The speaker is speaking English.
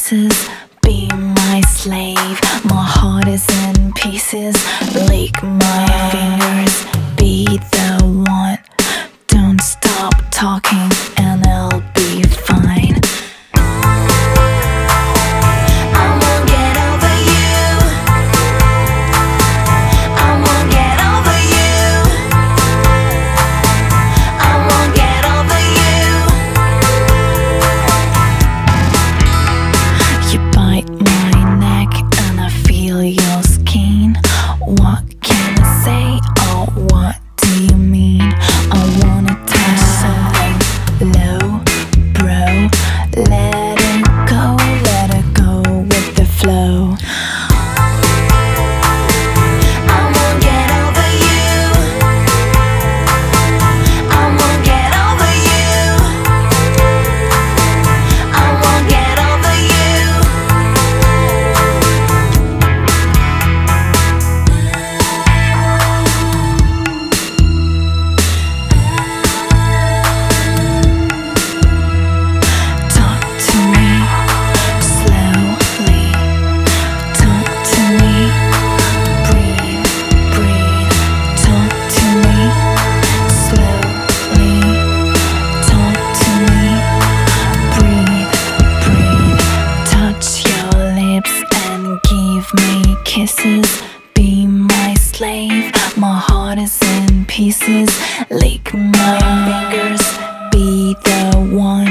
kisses, be my slave. My heart is in pieces, lick my fingers, be the one. Don't stop talking and I'll be fine. Your skin. What can I say? Oh, what do you mean? I wanna touch something low, bro. Let it go with the flow. I won't get over you. I won't get over you. I won't get over you. Kisses, be my slave. My heart is in pieces, lick my fingers, be the one.